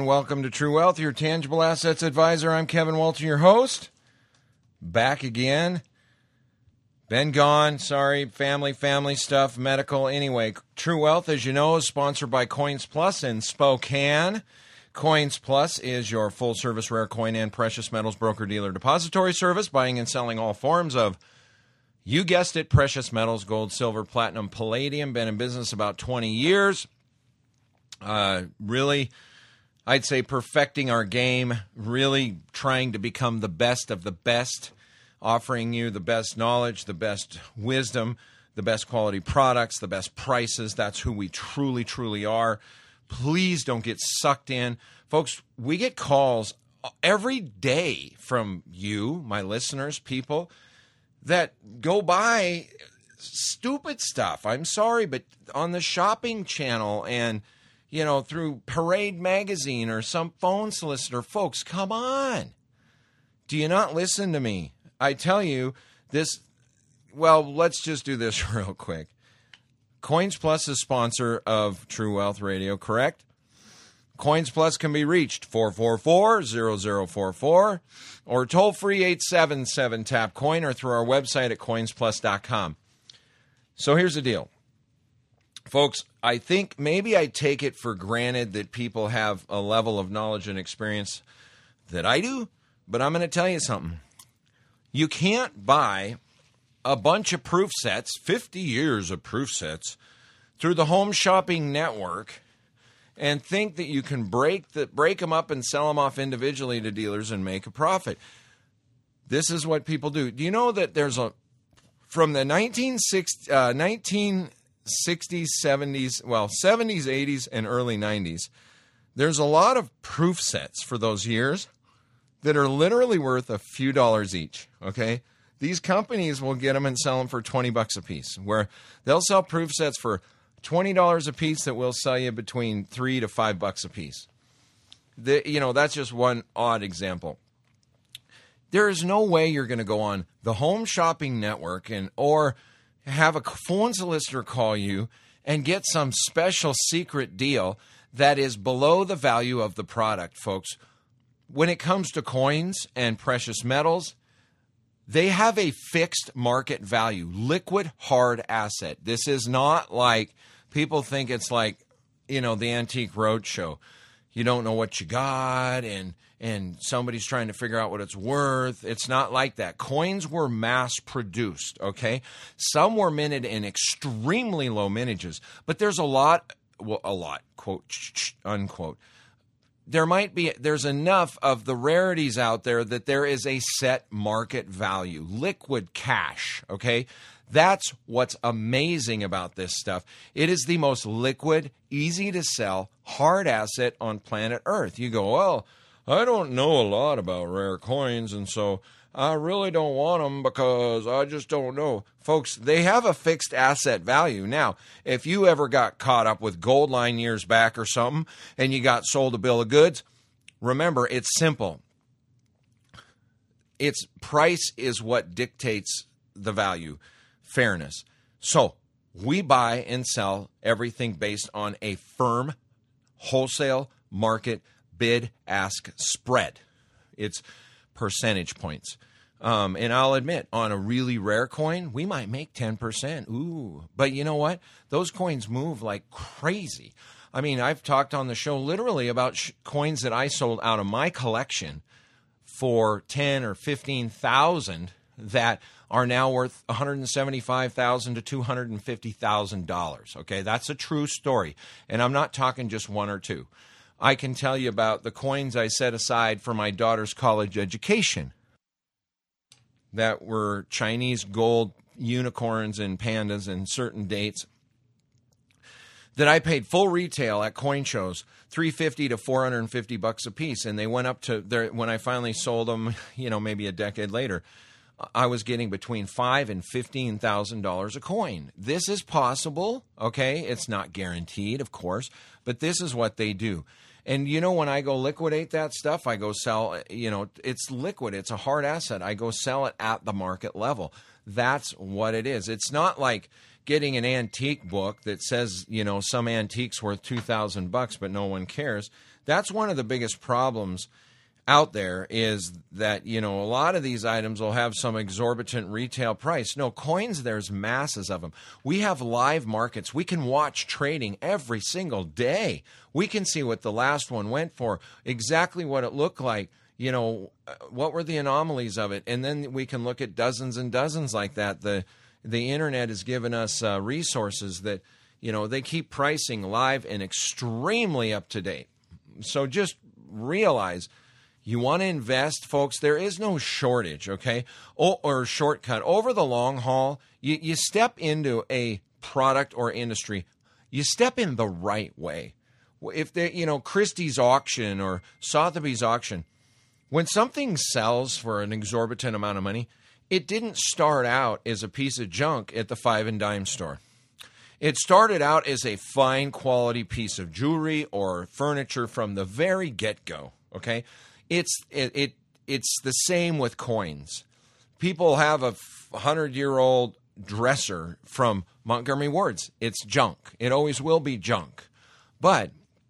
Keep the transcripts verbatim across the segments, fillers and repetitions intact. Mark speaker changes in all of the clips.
Speaker 1: and welcome to True Wealth, your tangible assets advisor. I'm Kevin Walton, your host. Back again. Been gone. Sorry, family, family stuff, medical. Anyway, True Wealth, as you know, is sponsored by Coins Plus in Spokane. Coins Plus is your full-service rare coin and precious metals broker-dealer depository service, buying and selling all forms of, you guessed it, precious metals, gold, silver, platinum, palladium. Been in business about twenty years. Uh, really, I'd say perfecting our game, really trying to become the best of the best, offering you the best knowledge, the best wisdom, the best quality products, the best prices. That's who we truly, truly are. Please don't get sucked in. Folks, we get calls every day from you, my listeners, people that go buy stupid stuff. I'm sorry, but on the shopping channel and you know, through Parade Magazine or some phone solicitor. Folks, come on. Do you not listen to me? I tell you, this, well, let's just do this real quick. Coins Plus is sponsor of True Wealth Radio, correct? Coins Plus can be reached four four four, zero zero four four or toll-free eight seven seven, tap coin or through our website at coins plus dot com. So here's the deal. Folks, I think maybe I take it for granted that people have a level of knowledge and experience that I do, but I'm going to tell you something. You can't buy a bunch of proof sets, fifty years of proof sets, through the Home Shopping Network and think that you can break the, break them up and sell them off individually to dealers and make a profit. This is what people do. Do you know that there's a, from the nineteen sixties, uh, nineteen sixties, seventies, well, seventies, eighties, and early nineties, there's a lot of proof sets for those years that are literally worth a few dollars each, okay? These companies will get them and sell them for twenty bucks a piece, where they'll sell proof sets for twenty dollars a piece that will sell you between three to five bucks a piece. The, you know, that's just one odd example. There is no way you're going to go on the Home Shopping Network and or have a phone solicitor call you and get some special secret deal that is below the value of the product, folks. When it comes to coins and precious metals, they have a fixed market value, liquid hard asset. This is not like people think it's like, you know, the Antique Roadshow. You don't know what you got and and somebody's trying to figure out what it's worth. It's not like that. Coins were mass-produced, okay? Some were minted in extremely low mintages, but there's a lot, well, a lot, quote, unquote. There might be, there's enough of the rarities out there that there is a set market value, liquid cash, okay? That's what's amazing about this stuff. It is the most liquid, easy to sell, hard asset on planet Earth. You go, well, I don't know a lot about rare coins, and so I really don't want them because I just don't know. Folks, they have a fixed asset value. Now, if you ever got caught up with gold line years back or something, and you got sold a bill of goods, remember, it's simple. Its price is what dictates the value. Fairness. So we buy and sell everything based on a firm wholesale market bid-ask spread. It's percentage points. Um, and I'll admit, on a really rare coin, we might make ten percent. Ooh. But you know what? Those coins move like crazy. I mean, I've talked on the show literally about sh- coins that I sold out of my collection for ten or fifteen thousand that are now worth one hundred seventy-five thousand to two hundred fifty thousand dollars. Okay, that's a true story. And I'm not talking just one or two. I can tell you about the coins I set aside for my daughter's college education that were Chinese gold unicorns and pandas and certain dates that I paid full retail at coin shows, three hundred fifty to four hundred fifty bucks a piece. And they went up to their, when I finally sold them, you know, maybe a decade later, I was getting between five and fifteen thousand dollars a coin. This is possible, okay? It's not guaranteed, of course, but this is what they do. And, you know, when I go liquidate that stuff, I go sell, you know, it's liquid. It's a hard asset. I go sell it at the market level. That's what it is. It's not like getting an antique book that says, you know, some antique's worth two thousand bucks, but no one cares. That's one of the biggest problems out there, is that, you know, a lot of these items will have some exorbitant retail price. No, coins, there's masses of them. We have live markets. We can watch trading every single day. We can see what the last one went for, exactly what it looked like, you know, what were the anomalies of it. And then we can look at dozens and dozens like that. The the internet has given us uh, resources that, you know, they keep pricing live and extremely up to date. So just realize, you want to invest, folks, there is no shortage, okay, or, or shortcut. Over the long haul, you, you step into a product or industry, you step in the right way. If they, you know, Christie's auction or Sotheby's auction, when something sells for an exorbitant amount of money, it didn't start out as a piece of junk at the five and dime store. It started out as a fine quality piece of jewelry or furniture from the very get-go, okay? It's it, it it's the same with coins. People have a hundred-year-old dresser from Montgomery Ward's. It's junk. It always will be junk. But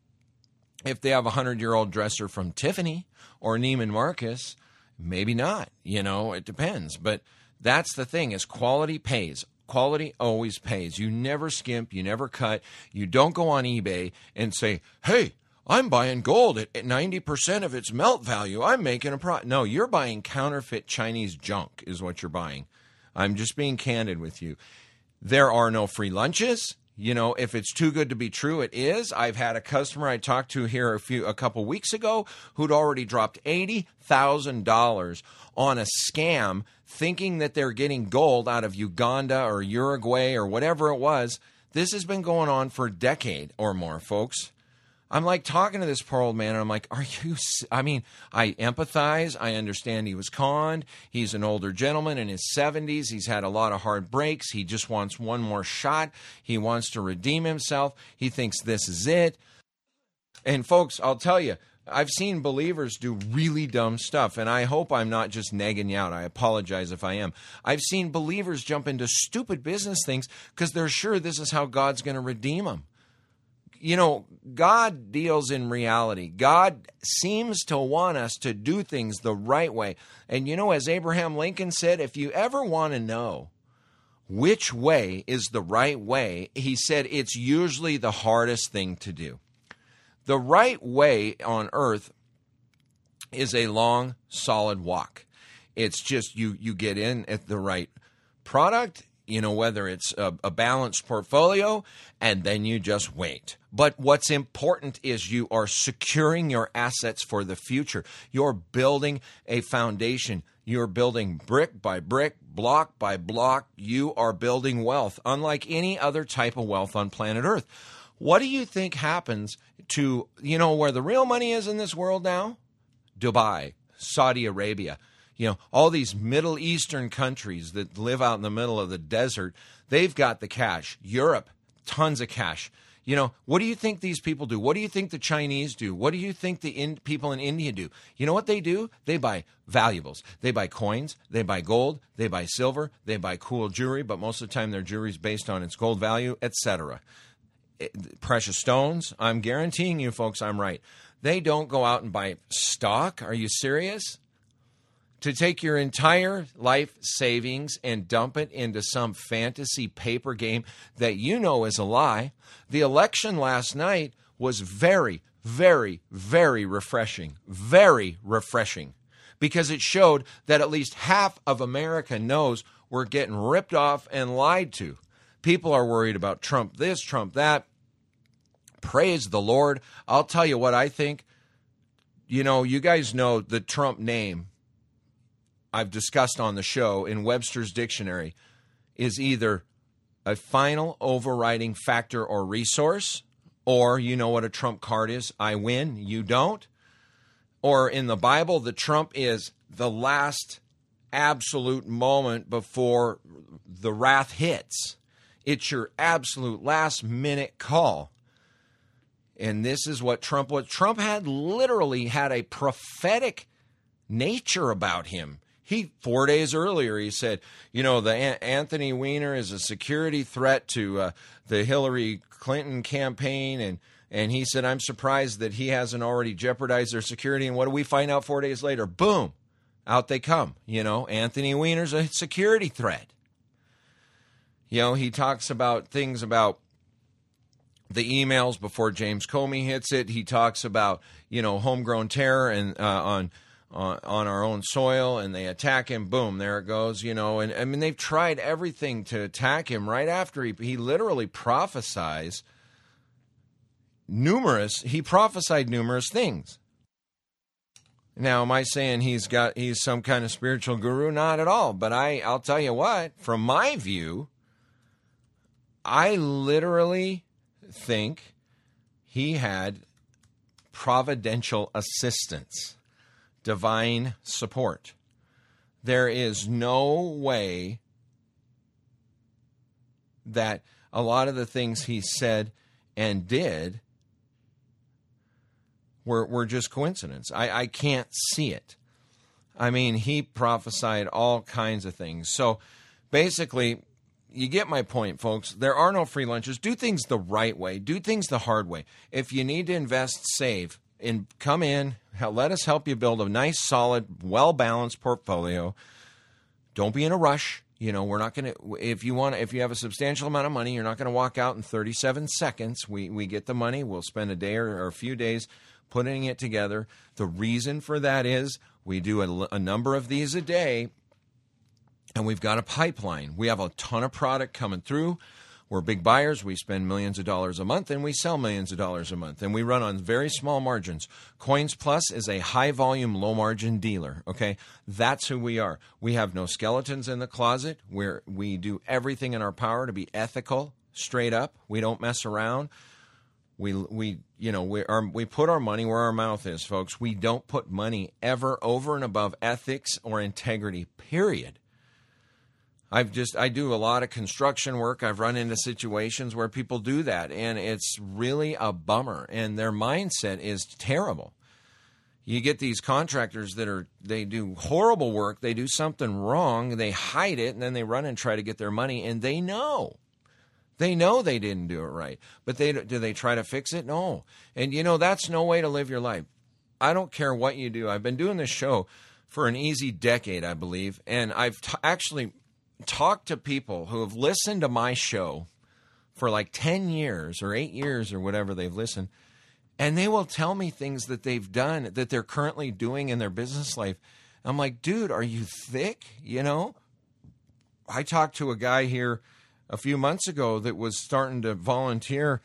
Speaker 1: if they have a hundred-year-old dresser from Tiffany or Neiman Marcus, maybe not. You know, it depends. But that's the thing, is quality pays. Quality always pays. You never skimp. You never cut. You don't go on eBay and say, hey, I'm buying gold at ninety percent of its melt value. I'm making a profit. No, you're buying counterfeit Chinese junk is what you're buying. I'm just being candid with you. There are no free lunches. You know, if it's too good to be true, it is. I've had a customer I talked to here a few a couple weeks ago who'd already dropped eighty thousand dollars on a scam, thinking that they're getting gold out of Uganda or Uruguay or whatever it was. This has been going on for a decade or more, folks. I'm like talking to this poor old man, and I'm like, are you, I mean, I empathize. I understand he was conned. He's an older gentleman in his seventies. He's had a lot of hard breaks. He just wants one more shot. He wants to redeem himself. He thinks this is it. And folks, I'll tell you, I've seen believers do really dumb stuff, and I hope I'm not just negging you out. I apologize if I am. I've seen believers jump into stupid business things because they're sure this is how God's going to redeem them. You know, God deals in reality. God seems to want us to do things the right way. And, you know, as Abraham Lincoln said, if you ever want to know which way is the right way, he said it's usually the hardest thing to do. The right way on earth is a long, solid walk. It's just you, you get in at the right product, you know, whether it's a, a balanced portfolio, and then you just wait. But what's important is you are securing your assets for the future. You're building a foundation. You're building brick by brick, block by block. You are building wealth, unlike any other type of wealth on planet Earth. What do you think happens to, you know, where the real money is in this world now? Dubai, Saudi Arabia. You know, all these Middle Eastern countries that live out in the middle of the desert, they've got the cash. Europe, tons of cash. You know, what do you think these people do? What do you think the Chinese do? What do you think the in, people in India do? You know what they do? They buy valuables. They buy coins. They buy gold. They buy silver. They buy cool jewelry, but most of the time their jewelry is based on its gold value, et cetera. Precious stones. I'm guaranteeing you, folks, I'm right. They don't go out and buy stock. Are you serious? To take your entire life savings and dump it into some fantasy paper game that you know is a lie. The election last night was very, very, very refreshing. Very refreshing. Because it showed that at least half of America knows we're getting ripped off and lied to. People are worried about Trump this, Trump that. Praise the Lord. I'll tell you what I think. You know, you guys know the Trump name I've discussed on the show in Webster's Dictionary is either a final overriding factor or resource, or you know what a trump card is. I win, you don't. Or in the Bible, the trump is the last absolute moment before the wrath hits. It's your absolute last minute call. And this is what Trump was. Trump had literally had a prophetic nature about him. He, four days earlier, he said, you know, the Anthony Weiner is a security threat to uh, the Hillary Clinton campaign, and And he said, I'm surprised that he hasn't already jeopardized their security. And what do we find out four days later? Boom, out they come. You know, Anthony Weiner's a security threat. You know, he talks about things about the emails before James Comey hits it. He talks about, you know, homegrown terror and uh, on, on on our own soil, and they attack him. Boom, there it goes. You know, and I mean, they've tried everything to attack him right after he he literally prophesies numerous. He prophesied numerous things. Now, am I saying he's got he's some kind of spiritual guru? Not at all. But I I'll tell you what. From my view, I literally think he had providential assistance, divine support. There is no way that a lot of the things he said and did were, were just coincidence. I, I can't see it. I mean, he prophesied all kinds of things. So basically, you get my point, folks. There are no free lunches. Do things the right way. Do things the hard way. If you need to invest, save. And come in. Let us help you build a nice, solid, well-balanced portfolio. Don't be in a rush. You know, we're not going to, if you want, if you have a substantial amount of money, you're not going to walk out in thirty-seven seconds. We we get the money. We'll spend a day or, or a few days putting it together. The reason for that is we do a, a number of these a day. And we've got a pipeline. We have a ton of product coming through. We're big buyers. We spend millions of dollars a month, and we sell millions of dollars a month. And we run on very small margins. Coins Plus is a high-volume, low-margin dealer, okay? That's who we are. We have no skeletons in the closet. We're, we do everything in our power to be ethical, straight up. We don't mess around. We, we you know, we, our, we put our money where our mouth is, folks. We don't put money ever over and above ethics or integrity, period. I've just, I do a lot of construction work. I've run into situations where people do that, and it's really a bummer, and their mindset is terrible. You get these contractors that are, they do horrible work, they do something wrong, they hide it, and then they run and try to get their money, and they know. They know they didn't do it right, but they do they try to fix it? No. And, you know, that's no way to live your life. I don't care what you do. I've been doing this show for an easy decade, I believe, and I've t- actually... talk to people who have listened to my show for like ten years or eight years or whatever they've listened, and they will tell me things that they've done that they're currently doing in their business life. I'm like, dude, are you thick? You know, I talked to a guy here a few months ago that was starting to volunteer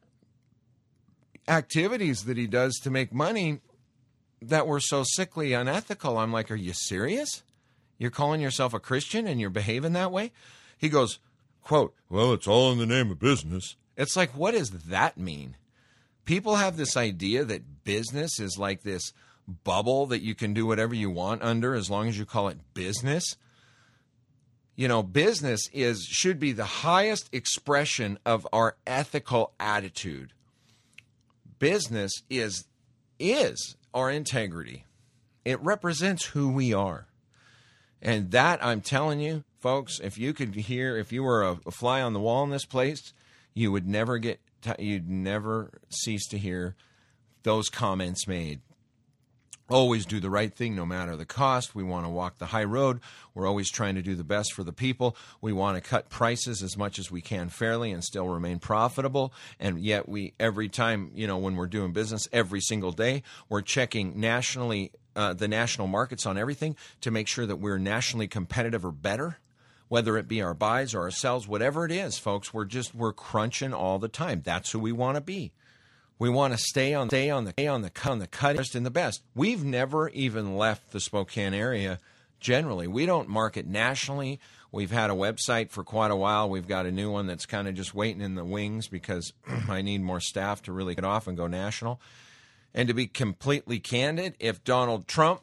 Speaker 1: activities that he does to make money that were so sickly unethical. I'm like, are you serious? You're calling yourself a Christian and you're behaving that way? He goes, quote, well, it's all in the name of business. It's like, what does that mean? People have this idea that business is like this bubble that you can do whatever you want under as long as you call it business. You know, business is should be the highest expression of our ethical attitude. Business is is our integrity. It represents who we are. And that, I'm telling you, folks, if you could hear, if you were a, a fly on the wall in this place, you would never get, t- you'd never cease to hear those comments made. Always do the right thing no matter the cost. We want to walk the high road. We're always trying to do the best for the people. We want to cut prices as much as we can fairly and still remain profitable. And yet we, every time, you know, when we're doing business every single day, we're checking nationally Uh, the national markets on everything to make sure that we're nationally competitive or better, whether it be our buys or our sells, whatever it is, folks. We're just we're crunching all the time. That's who we want to be. We want to stay on stay on the stay on the on the cutting and the best. We've never even left the Spokane area. Generally, we don't market nationally. We've had a website for quite a while. We've got a new one that's kind of just waiting in the wings because I need more staff to really get off and go national. And to be completely candid, if Donald Trump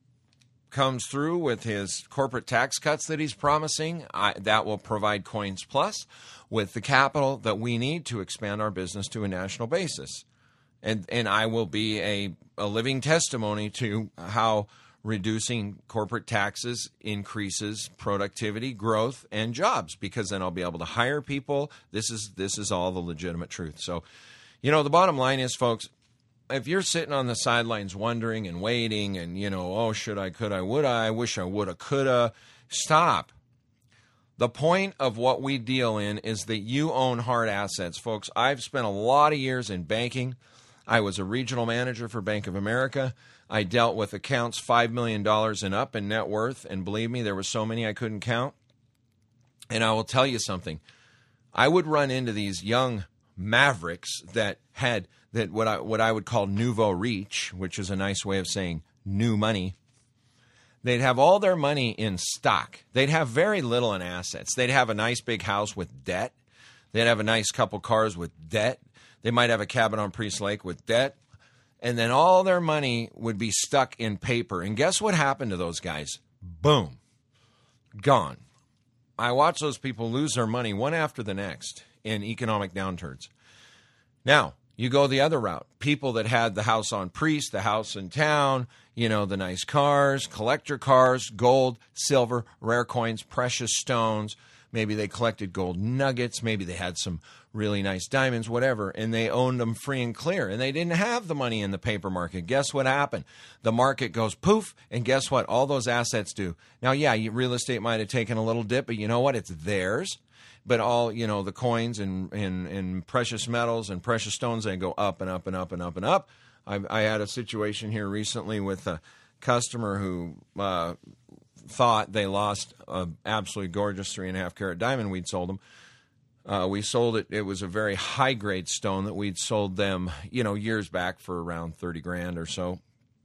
Speaker 1: comes through with his corporate tax cuts that he's promising, I, that will provide Coins Plus with the capital that we need to expand our business to a national basis. And and I will be a, a living testimony to how reducing corporate taxes increases productivity, growth, and jobs, because then I'll be able to hire people. This is this is all the legitimate truth. So, You know, the bottom line is, folks, if you're sitting on the sidelines wondering and waiting and, you know, oh, should I, could I, would I, I wish I woulda, coulda, stop. The point of what we deal in is that you own hard assets, folks. I've spent a lot of years in banking. I was a regional manager for Bank of America. I dealt with accounts five million dollars and up in net worth, and believe me, there were so many I couldn't count. And I will tell you something. I would run into these young mavericks that had that what I what I would call nouveau riche, which is a nice way of saying new money. They'd have all their money in stock. They'd have very little in assets. They'd have a nice big house with debt. They'd have a nice couple cars with debt. They might have a cabin on Priest Lake with debt. And then all their money would be stuck in paper. And guess what happened to those guys? Boom. Gone. I watch those people lose their money one after the next in economic downturns. Now, you go the other route. People that had the house on Priest, the house in town, you know, the nice cars, collector cars, gold, silver, rare coins, precious stones. Maybe they collected gold nuggets. Maybe they had some really nice diamonds, whatever, and they owned them free and clear. And they didn't have the money in the paper market. Guess what happened? The market goes poof, and guess what? All those assets do. Now, yeah, real estate might have taken a little dip, but you know what? It's theirs. But all, you know, the coins and, and, and precious metals and precious stones, they go up and up and up and up and up. I, I had a situation here recently with a customer who uh, thought they lost an absolutely gorgeous three and a half carat diamond we'd sold them. Uh, we sold it. It was a very high grade stone that we'd sold them, you know, years back for around thirty grand or so,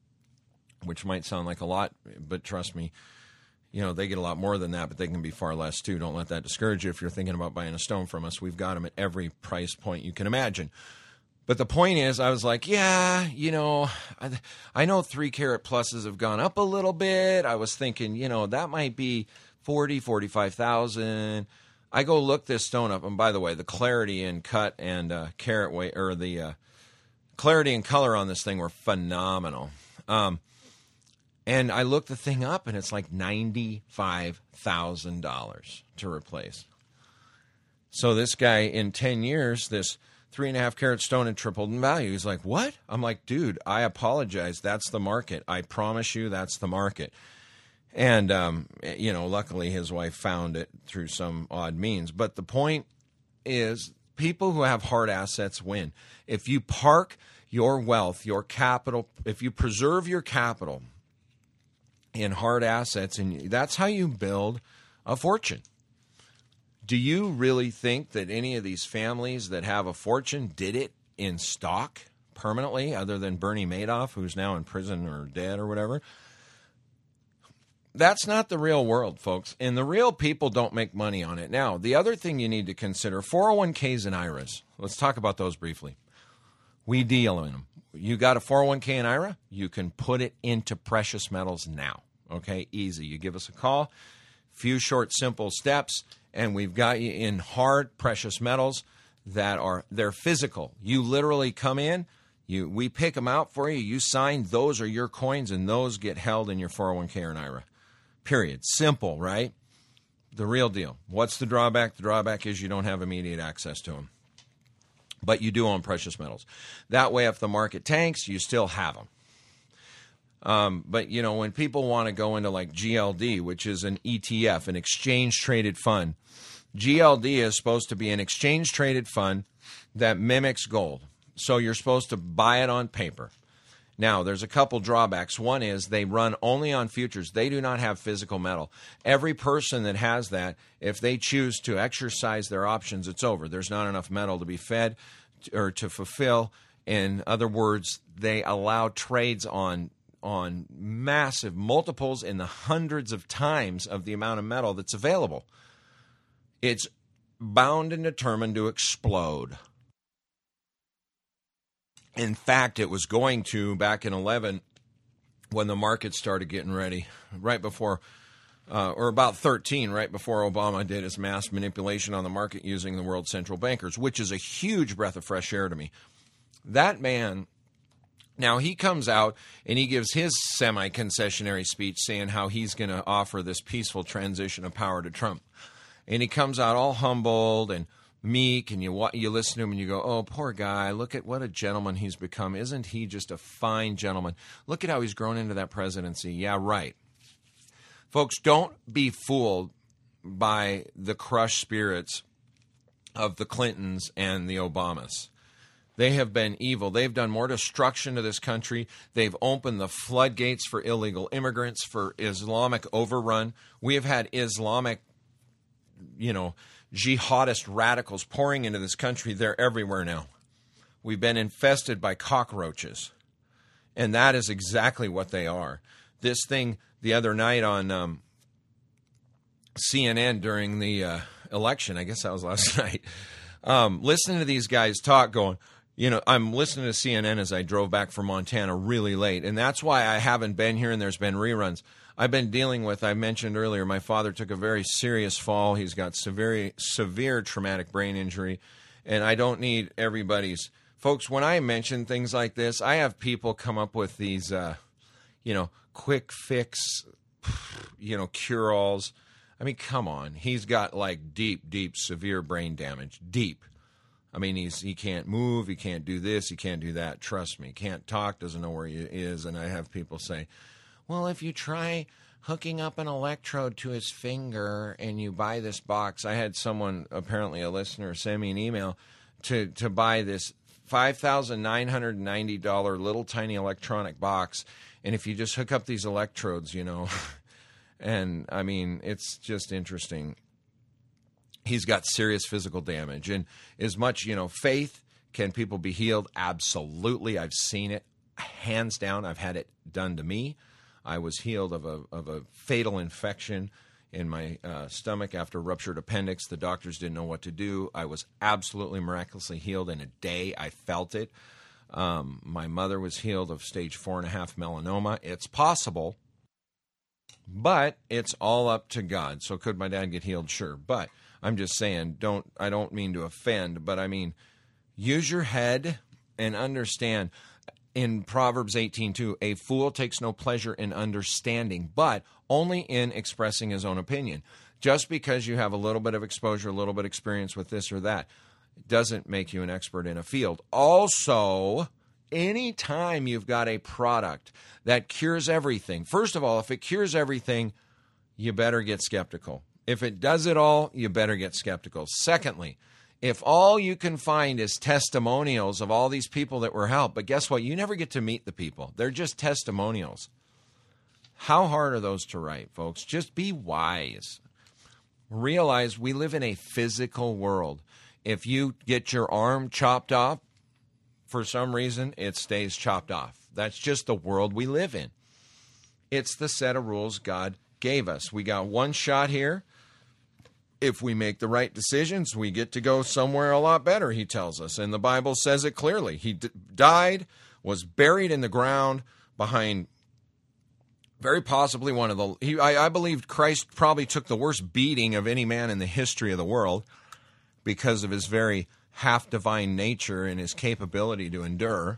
Speaker 1: which might sound like a lot, but trust me, you know, they get a lot more than that, but they can be far less too. Don't let that discourage you if you're thinking about buying a stone from us. We've got them at every price point you can imagine. But the point is, I was like, yeah, you know, I, I know three carat pluses have gone up a little bit. I was thinking, you know, that might be forty, forty-five thousand. I go look this stone up, and by the way, the clarity and cut and uh, carat weight, or the uh, clarity and color on this thing were phenomenal. Um, and I looked the thing up, and it's like ninety-five thousand dollars to replace. So this guy, in ten years, this three and a half carat stone had tripled in value. He's like, what? I'm like, dude, I apologize. That's the market. I promise you that's the market. And, um, you know, luckily his wife found it through some odd means. But the point is, people who have hard assets win. If you park your wealth, your capital, if you preserve your capital in hard assets, and that's how you build a fortune. Do you really think that any of these families that have a fortune did it in stock permanently, other than Bernie Madoff, who's now in prison or dead or whatever? That's not the real world, folks, and the real people don't make money on it. Now, the other thing you need to consider, four oh one k's and I R As. Let's talk about those briefly. We deal in them. You got a four oh one k and I R A? You can put it into precious metals now, okay? Easy. You give us a call, few short, simple steps, and we've got you in hard precious metals that are, they're physical. You literally come in, you we pick them out for you, you sign, those are your coins, and those get held in your four oh one k or an I R A. Period. Simple, right? The real deal. What's the drawback? The drawback is you don't have immediate access to them. But you do own precious metals. That way, if the market tanks, you still have them. Um, but, you know, when people want to go into like G L D, which is an E T F, an exchange-traded fund, G L D is supposed to be an exchange-traded fund that mimics gold. So you're supposed to buy it on paper. Now, there's a couple drawbacks. One is they run only on futures. They do not have physical metal. Every person that has that, if they choose to exercise their options, it's over. There's not enough metal to be fed or to fulfill. In other words, they allow trades on on massive multiples in the hundreds of times of the amount of metal that's available. It's bound and determined to explode. In fact, it was going to back in eleven when the market started getting ready, right before, uh, or about thirteen, right before Obama did his mass manipulation on the market using the world central bankers, which is a huge breath of fresh air to me. That man, now he comes out and he gives his semi-concessionary speech saying how he's going to offer this peaceful transition of power to Trump. And he comes out all humbled and meek, and you wa- you listen to him and you go, oh, poor guy, look at what a gentleman he's become. Isn't he just a fine gentleman? Look at how he's grown into that presidency. Yeah, right. Folks, don't be fooled by the crushed spirits of the Clintons and the Obamas. They have been evil. They've done more destruction to this country. They've opened the floodgates for illegal immigrants, for Islamic overrun. We have had Islamic, you know, jihadist radicals pouring into this country. They're everywhere now. We've been infested by cockroaches. And that is exactly what they are. This thing the other night on um, C N N during the uh, election, I guess that was last night, um, listening to these guys talk going, you know, I'm listening to C N N as I drove back from Montana really late, and that's why I haven't been here and there's been reruns. I've been dealing with, I mentioned earlier, my father took a very serious fall. He's got severe, severe traumatic brain injury, and I don't need everybody's. Folks, when I mention things like this, I have people come up with these, uh, you know, quick fix, you know, cure-alls. I mean, come on. He's got, like, deep, deep, severe brain damage. Deep. I mean, he's he can't move, he can't do this, he can't do that. Trust me, can't talk, doesn't know where he is. And I have people say, well, if you try hooking up an electrode to his finger and you buy this box. I had someone, apparently a listener, send me an email to, to buy this five thousand nine hundred ninety dollars little tiny electronic box. And if you just hook up these electrodes, you know, and I mean, it's just interesting. He's got serious physical damage. And as much, you know, faith, can people be healed? Absolutely. I've seen it. Hands down, I've had it done to me. I was healed of a of a fatal infection in my uh, stomach after a ruptured appendix. The doctors didn't know what to do. I was absolutely miraculously healed in a day. I felt it. Um, my mother was healed of stage four and a half melanoma. It's possible, but it's all up to God. So could my dad get healed? Sure. But I'm just saying, don't, I don't mean to offend, but I mean, use your head and understand. In Proverbs eighteen two, a fool takes no pleasure in understanding, but only in expressing his own opinion. Just because you have a little bit of exposure, a little bit of experience with this or that, doesn't make you an expert in a field. Also, anytime you've got a product that cures everything, first of all, if it cures everything, you better get skeptical. If it does it all, you better get skeptical. Secondly, if all you can find is testimonials of all these people that were helped, but guess what? You never get to meet the people. They're just testimonials. How hard are those to write, folks? Just be wise. Realize we live in a physical world. If you get your arm chopped off, for some reason, it stays chopped off. That's just the world we live in. It's the set of rules God gave us. We got one shot here. If we make the right decisions, we get to go somewhere a lot better, he tells us. And the Bible says it clearly. He d- died, was buried in the ground behind very possibly one of the... He, I, I believe Christ probably took the worst beating of any man in the history of the world because of his very half-divine nature and his capability to endure.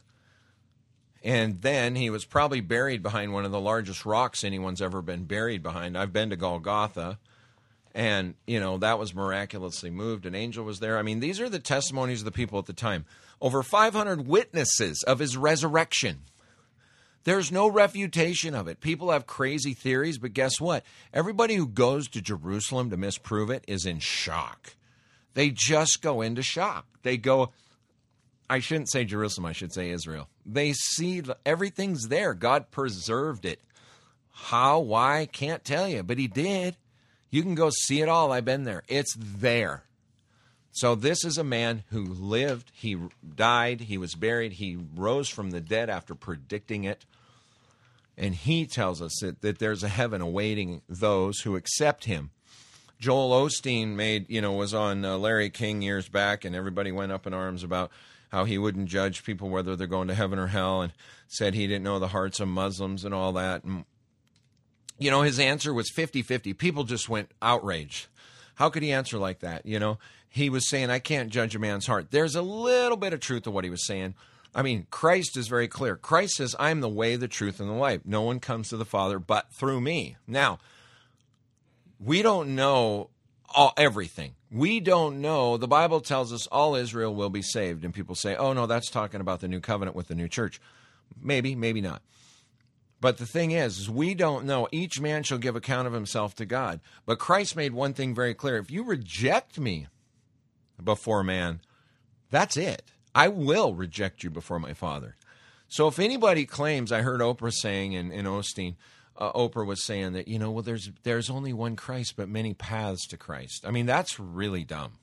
Speaker 1: And then he was probably buried behind one of the largest rocks anyone's ever been buried behind. I've been to Golgotha. And, you know, that was miraculously moved. An angel was there. I mean, these are the testimonies of the people at the time. Over five hundred witnesses of his resurrection. There's no refutation of it. People have crazy theories, but guess what? Everybody who goes to Jerusalem to misprove it is in shock. They just go into shock. They go, I shouldn't say Jerusalem, I should say Israel. They see everything's there. God preserved it. How, why, can't tell you, but he did. You can go see it all. I've been there. It's there. So this is a man who lived, he died, he was buried, he rose from the dead after predicting it. And he tells us that, that there's a heaven awaiting those who accept him. Joel Osteen made, you know, was on uh, Larry King years back, and everybody went up in arms about how he wouldn't judge people whether they're going to heaven or hell, and said he didn't know the hearts of Muslims and all that. And you know, his answer was fifty-fifty. People just went outraged. How could he answer like that? You know, he was saying, I can't judge a man's heart. There's a little bit of truth to what he was saying. I mean, Christ is very clear. Christ says, I'm the way, the truth, and the life. No one comes to the Father but through me. Now, we don't know all, everything. We don't know. The Bible tells us all Israel will be saved. And people say, oh, no, that's talking about the new covenant with the new church. Maybe, maybe not. But the thing is, is we don't know. Each man shall give account of himself to God. But Christ made one thing very clear. If you reject me before man, that's it. I will reject you before my Father. So if anybody claims, I heard Oprah saying in, in Osteen, uh, Oprah was saying that, you know, well, there's there's only one Christ, but many paths to Christ. I mean, that's really dumb.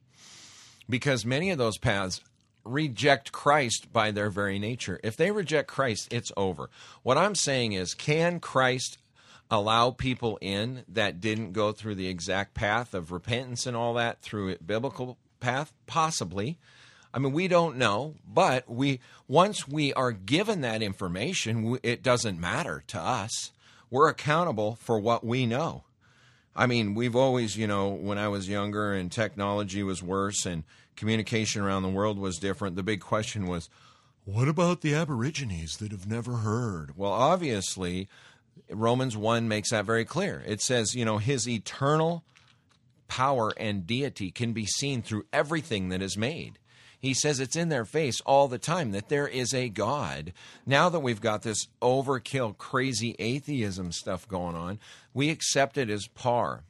Speaker 1: Because many of those paths reject Christ by their very nature. If they reject Christ, it's over. What I'm saying is, can Christ allow people in that didn't go through the exact path of repentance and all that through a biblical path? Possibly. I mean, we don't know, but we once we are given that information, it doesn't matter to us. We're accountable for what we know. I mean, we've always, you know, when I was younger and technology was worse and communication around the world was different, the big question was, what about the Aborigines that have never heard? Well, obviously, Romans one makes that very clear. It says, you know, his eternal power and deity can be seen through everything that is made. He says it's in their face all the time that there is a God. Now that we've got this overkill, crazy atheism stuff going on, we accept it as par.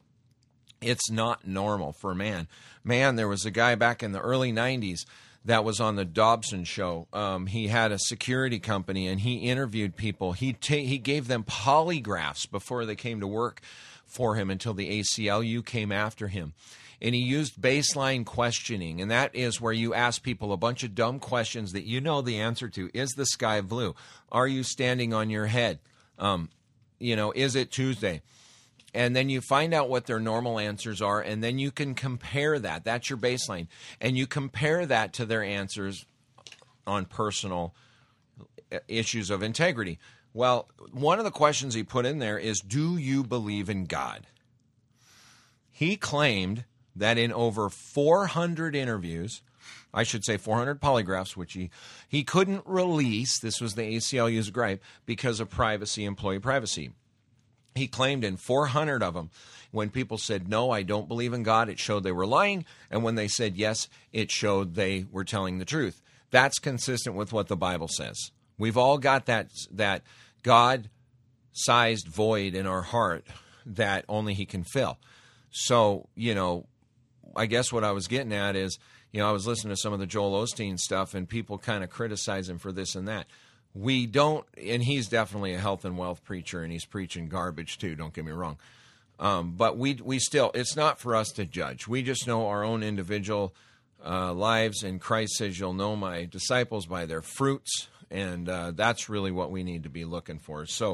Speaker 1: It's not normal for man. Man, there was a guy back in the early nineties that was on the Dobson show. Um, he had a security company, and he interviewed people. He ta- he gave them polygraphs before they came to work for him until the A C L U came after him. And he used baseline questioning, and that is where you ask people a bunch of dumb questions that you know the answer to. Is the sky blue? Are you standing on your head? Um, you know, is it Tuesday? And then you find out what their normal answers are, and then you can compare that. That's your baseline. And you compare that to their answers on personal issues of integrity. Well, one of the questions he put in there is, do you believe in God? He claimed that in over four hundred interviews, I should say four hundred polygraphs, which he, he couldn't release, this was the A C L U's gripe, because of privacy, employee privacy. He claimed in four hundred of them, when people said, no, I don't believe in God, it showed they were lying. And when they said yes, it showed they were telling the truth. That's consistent with what the Bible says. We've all got that, that God-sized void in our heart that only he can fill. So, you know, I guess what I was getting at is, you know, I was listening to some of the Joel Osteen stuff, and people kind of criticize him for this and that. We don't, and he's definitely a health and wealth preacher, and he's preaching garbage too, don't get me wrong. Um, but we we still, it's not for us to judge. We just know our own individual uh, lives, and Christ says, you'll know my disciples by their fruits, and uh, that's really what we need to be looking for. So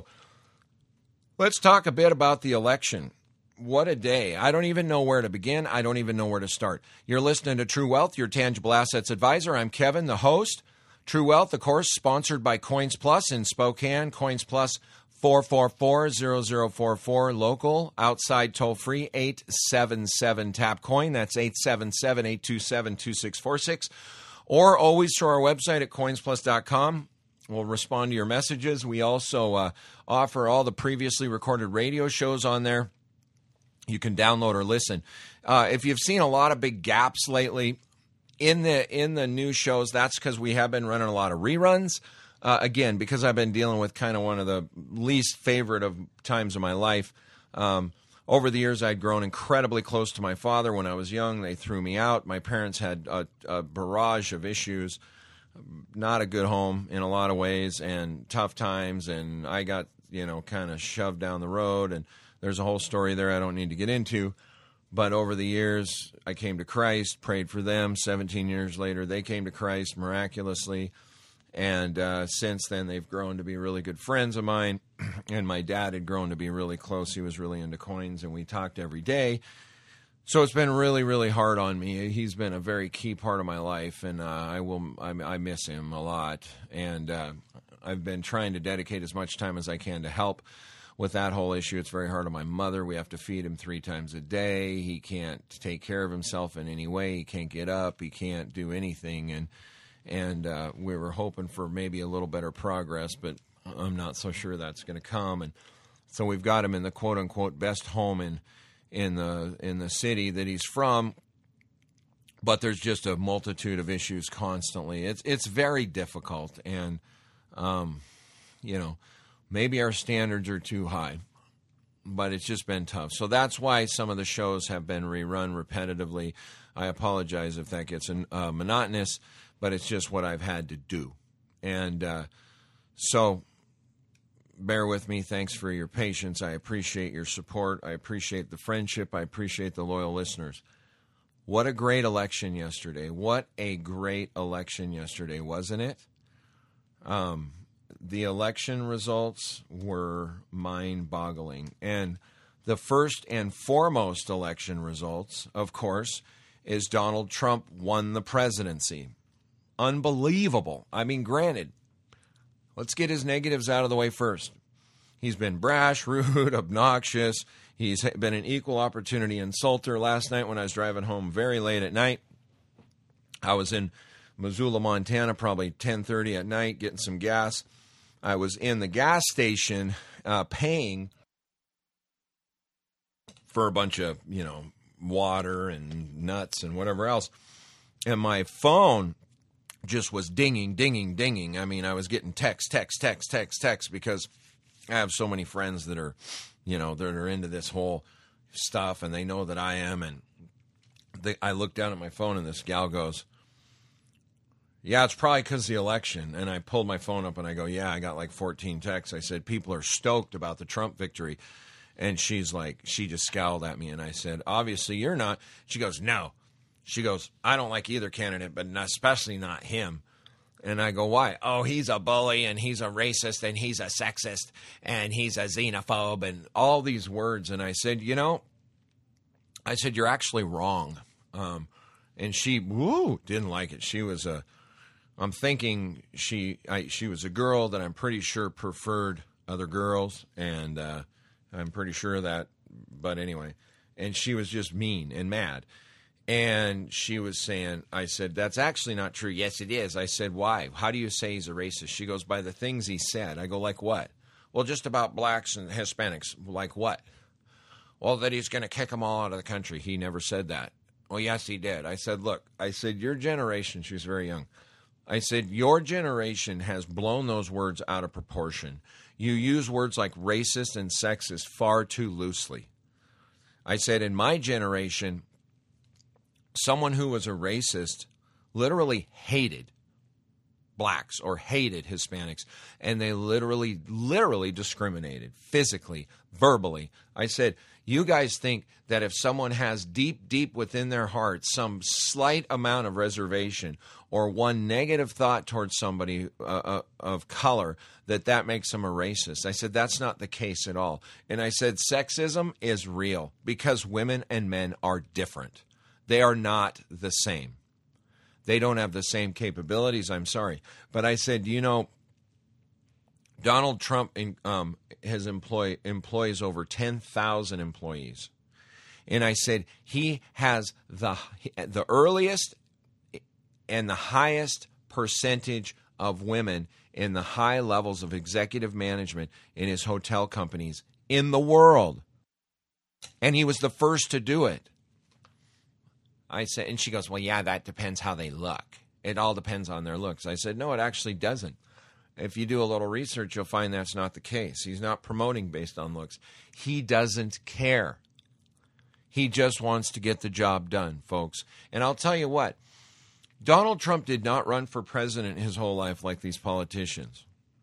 Speaker 1: let's talk a bit about the election. What a day. I don't even know where to begin. I don't even know where to start. You're listening to True Wealth, your tangible assets advisor. I'm Kevin, the host. True Wealth, of course, sponsored by Coins Plus in Spokane. Coins Plus, four four four, zero zero four four. Local, outside toll-free, eight seven seven, T A P coin. That's eight seven seven, eight two seven, two six four six. Or always through our website at coins plus dot com. We'll respond to your messages. We also uh, offer all the previously recorded radio shows on there. You can download or listen. Uh, if you've seen a lot of big gaps lately in the in the new shows, that's because we have been running a lot of reruns. Uh, again, because I've been dealing with kind of one of the least favorite of times of my life. Um, over the years, I'd grown incredibly close to my father. When I was young, they threw me out. My parents had a, a barrage of issues. Not a good home in a lot of ways, and tough times. And I got, you know, kind of shoved down the road, and there's a whole story there I don't need to get into. But over the years, I came to Christ, prayed for them. seventeen years later, they came to Christ miraculously. And uh, since then, they've grown to be really good friends of mine. And my dad had grown to be really close. He was really into coins, and we talked every day. So it's been really, really hard on me. He's been a very key part of my life, and uh, I will. I, I miss him a lot. And uh, I've been trying to dedicate as much time as I can to help with that whole issue. It's very hard on my mother. We have to feed him three times a day. He can't take care of himself in any way. He can't get up. He can't do anything. And and uh, we were hoping for maybe a little better progress, but I'm not so sure that's going to come. And so we've got him in the quote-unquote best home in in the in the city that he's from. But there's just a multitude of issues constantly. It's it's very difficult, and um, you know, maybe our standards are too high, but it's just been tough. So that's why some of the shows have been rerun repetitively. I apologize if that gets uh, monotonous, but it's just what I've had to do. And uh, so bear with me. Thanks for your patience. I appreciate your support. I appreciate the friendship. I appreciate the loyal listeners. What a great election yesterday. What a great election yesterday, wasn't it? Um, the election results were mind-boggling. And the first and foremost election results, of course, is Donald Trump won the presidency. Unbelievable. I mean, granted, let's get his negatives out of the way first. He's been brash, rude, obnoxious. He's been an equal opportunity insulter. Last night when I was driving home very late at night, I was in Missoula, Montana, probably ten thirty at night, getting some gas. I was in the gas station uh, paying for a bunch of, you know, water and nuts and whatever else. And my phone just was dinging, dinging, dinging. I mean, I was getting text, text, text, text, text because I have so many friends that are, you know, that are into this whole stuff, and they know that I am. And they, I looked down at my phone, and this gal goes, yeah, it's probably because of the election. And I pulled my phone up, and I go, yeah, I got like fourteen texts. I said, people are stoked about the Trump victory. And she's like, she just scowled at me, and I said, obviously you're not. She goes, no. She goes, I don't like either candidate, but not, especially not him. And I go, why? Oh, he's a bully, and he's a racist, and he's a sexist, and he's a xenophobe, and all these words. And I said, you know, I said, you're actually wrong. Um, and she, woo, didn't like it. She was a, I'm thinking she I, she was a girl that I'm pretty sure preferred other girls, and uh, I'm pretty sure that, but anyway. And she was just mean and mad. And she was saying, I said, that's actually not true. Yes, it is. I said, why? How do you say he's a racist? She goes, by the things he said. I go, like what? Well, just about blacks and Hispanics. Like what? Well, that he's going to kick them all out of the country. He never said that. Well, yes, he did. I said, look, I said, your generation, she was very young. I said, your generation has blown those words out of proportion. You use words like racist and sexist far too loosely. I said, in my generation, someone who was a racist literally hated blacks or hated Hispanics, and they literally, literally discriminated physically, verbally. I said, you guys think that if someone has deep, deep within their heart some slight amount of reservation or one negative thought towards somebody uh, uh, of color, that that makes them a racist. I said, that's not the case at all. And I said, sexism is real because women and men are different. They are not the same. They don't have the same capabilities. I'm sorry. But I said, you know, Donald Trump in, um, has employ, employs over ten thousand employees. And I said, he has the the earliest and the highest percentage of women in the high levels of executive management in his hotel companies in the world. And he was the first to do it. I said, and she goes, well, yeah, that depends how they look. It all depends on their looks. I said, no, it actually doesn't. If you do a little research, you'll find that's not the case. He's not promoting based on looks. He doesn't care. He just wants to get the job done, folks. And I'll tell you what, Donald Trump did not run for president his whole life like these politicians.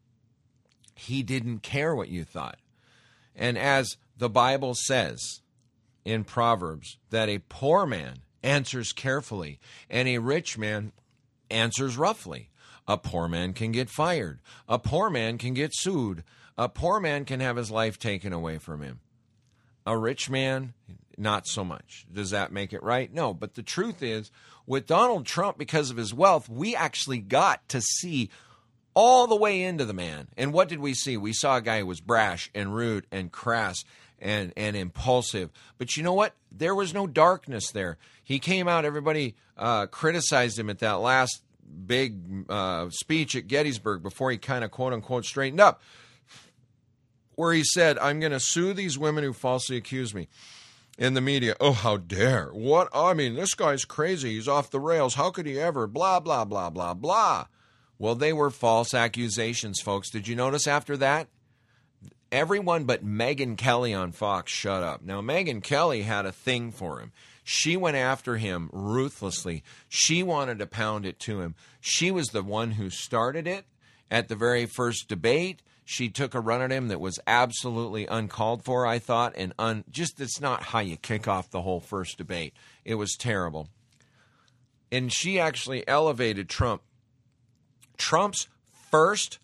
Speaker 1: He didn't care what you thought. And as the Bible says in Proverbs, that a poor man answers carefully, and a rich man answers roughly. A poor man can get fired. A poor man can get sued. A poor man can have his life taken away from him. A rich man, not so much. Does that make it right? No, but the truth is, with Donald Trump, because of his wealth, we actually got to see all the way into the man. And what did we see? We saw a guy who was brash and rude and crass and, and impulsive. But you know what? There was no darkness there. He came out, everybody uh, criticized him at that last big uh, speech at Gettysburg before he kind of quote-unquote straightened up, where he said, I'm going to sue these women who falsely accuse me. in the media. Oh, how dare. What? I mean, this guy's crazy. He's off the rails. How could he ever? Blah, blah, blah, blah, blah. Well, they were false accusations, folks. Did you notice after that? Everyone but Megyn Kelly on Fox shut up. Now, Megyn Kelly had a thing for him. She went after him ruthlessly. She wanted to pound it to him. She was the one who started it at the very first debate. She took a run at him that was absolutely uncalled for, I thought, and un, just it's not how you kick off the whole first debate. It was terrible. And she actually elevated Trump. Trump's first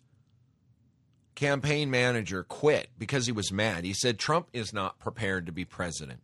Speaker 1: campaign manager quit because he was mad. He said Trump is not prepared to be president.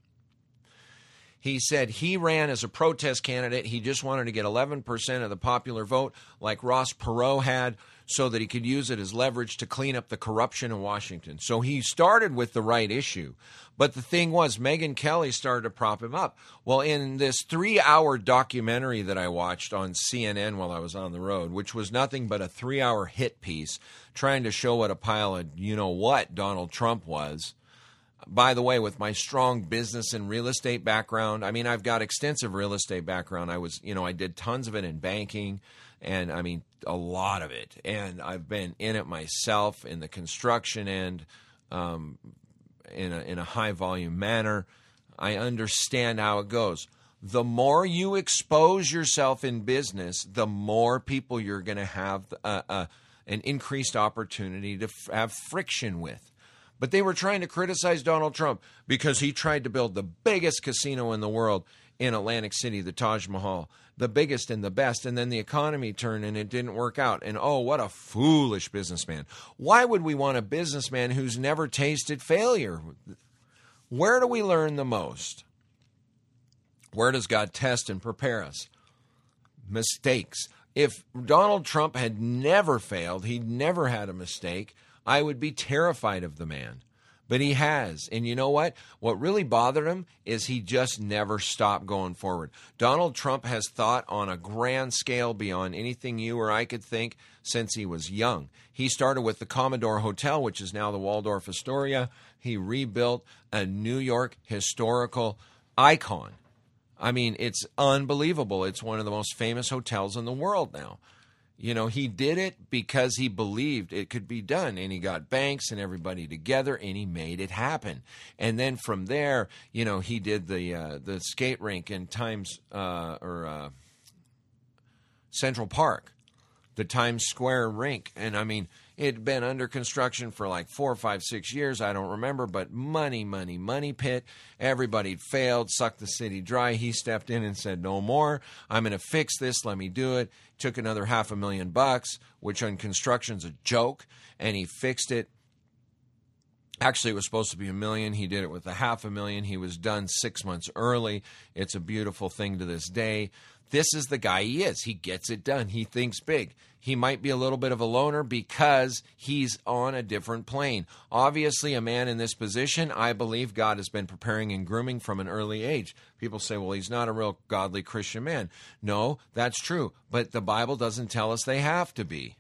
Speaker 1: He said he ran as a protest candidate. He just wanted to get eleven percent of the popular vote like Ross Perot had so that he could use it as leverage to clean up the corruption in Washington. So he started with the right issue. But the thing was, Megyn Kelly started to prop him up. Well, in this three-hour documentary that I watched on C N N while I was on the road, which was nothing but a three-hour hit piece trying to show what a pile of you-know-what Donald Trump was. By the way, with my strong business and real estate background, I mean, I've got extensive real estate background. I was, you know, I did tons of it in banking, and I mean, a lot of it. And I've been in it myself in the construction end, um, in a, in a high volume manner. I understand how it goes. The more you expose yourself in business, the more people you're going to have uh, uh, an increased opportunity to f- have friction with. But they were trying to criticize Donald Trump because he tried to build the biggest casino in the world in Atlantic City, the Taj Mahal, the biggest and the best. And then the economy turned and it didn't work out. And oh, what a foolish businessman. Why would we want a businessman who's never tasted failure? Where do we learn the most? Where does God test and prepare us? Mistakes. If Donald Trump had never failed, he'd never had a mistake, I would be terrified of the man. But he has. And you know what? What really bothered him is he just never stopped going forward. Donald Trump has thought on a grand scale beyond anything you or I could think since he was young. He started with the Commodore Hotel, which is now the Waldorf Astoria. He rebuilt a New York historical icon. I mean, it's unbelievable. It's one of the most famous hotels in the world now. You know, he did it because he believed it could be done, and he got banks and everybody together, and he made it happen. And then from there, you know, he did the uh, the skate rink in Times uh, or uh, Central Park, the Times Square rink, and I mean, it had been under construction for like four, five, six years. I don't remember, but money, money, money pit. Everybody failed, sucked the city dry. He stepped in and said, no more. I'm going to fix this. Let me do it. Took another half a million bucks, which on construction's a joke, and he fixed it. Actually, it was supposed to be a million. He did it with a half a million. He was done six months early. It's a beautiful thing to this day. This is the guy he is. He gets it done. He thinks big. He might be a little bit of a loner because he's on a different plane. Obviously, a man in this position, I believe God has been preparing and grooming from an early age. People say, well, he's not a real godly Christian man. No, that's true. But the Bible doesn't tell us they have to be.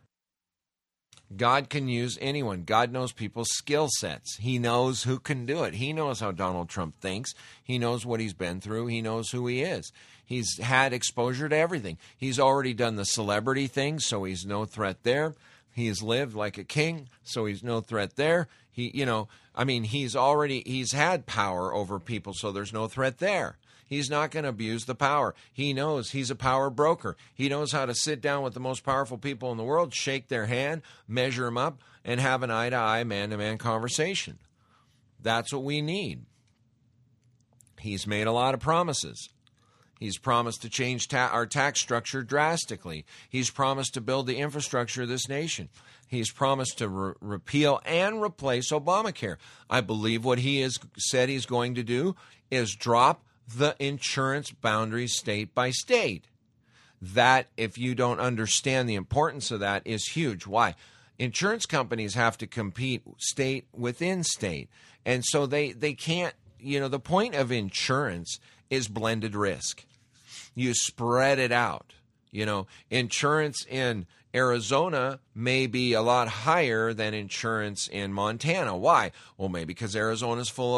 Speaker 1: God can use anyone. God knows people's skill sets. He knows who can do it. He knows how Donald Trump thinks. He knows what he's been through. He knows who he is. He's had exposure to everything. He's already done the celebrity thing, so he's no threat there. He's lived like a king, so he's no threat there. He, you know, I mean, he's already, he's had power over people, so there's no threat there. He's not going to abuse the power. He knows he's a power broker. He knows how to sit down with the most powerful people in the world, shake their hand, measure them up, and have an eye-to-eye, man-to-man conversation. That's what we need. He's made a lot of promises. He's promised to change ta- our tax structure drastically. He's promised to build the infrastructure of this nation. He's promised to re- repeal and replace Obamacare. I believe what he has said he's going to do is drop the insurance boundaries state by state. That, if you don't understand the importance of that, is huge. Why? Insurance companies have to compete state within state. And so they, they can't, you know, the point of insurance is blended risk. You spread it out. You know, insurance in Arizona may be a lot higher than insurance in Montana. Why? Well, maybe because Arizona's full of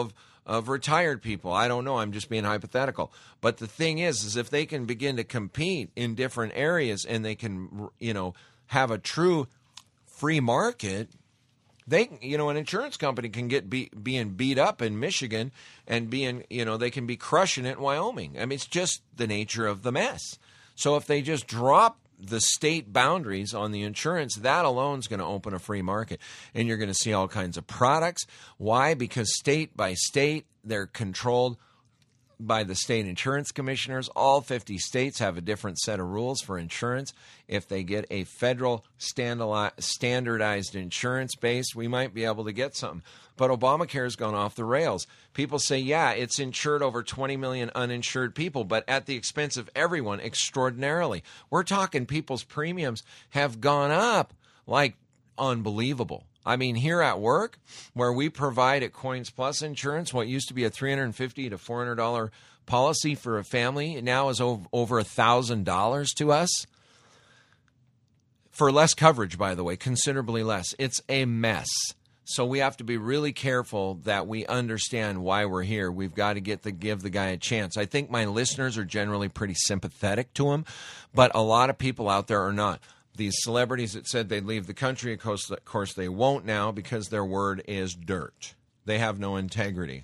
Speaker 1: of retired people. I don't know. I'm just being hypothetical. But the thing is, is if they can begin to compete in different areas and they can, you know, have a true free market, they, you know, an insurance company can get be, being beat up in Michigan and being, you know, they can be crushing it in Wyoming. I mean, it's just the nature of the mess. So if they just drop the state boundaries on the insurance, that alone is going to open a free market. And you're going to see all kinds of products. Why? Because state by state, they're controlled by the state insurance commissioners. All fifty states have a different set of rules for insurance. If they get a federal standardized insurance base, we might be able to get something. But Obamacare has gone off the rails. People say, yeah, it's insured over twenty million uninsured people, but at the expense of everyone extraordinarily. We're talking people's premiums have gone up like unbelievable. I mean, here at work, where we provide at Coins Plus Insurance, what used to be a three hundred fifty dollars to four hundred dollars policy for a family now is over one thousand dollars to us. For less coverage, by the way, considerably less. It's a mess. So we have to be really careful that we understand why we're here. We've got to get the give the guy a chance. I think my listeners are generally pretty sympathetic to him, but a lot of people out there are not. These celebrities that said they'd leave the country, of course, of course they won't now because their word is dirt. They have no integrity.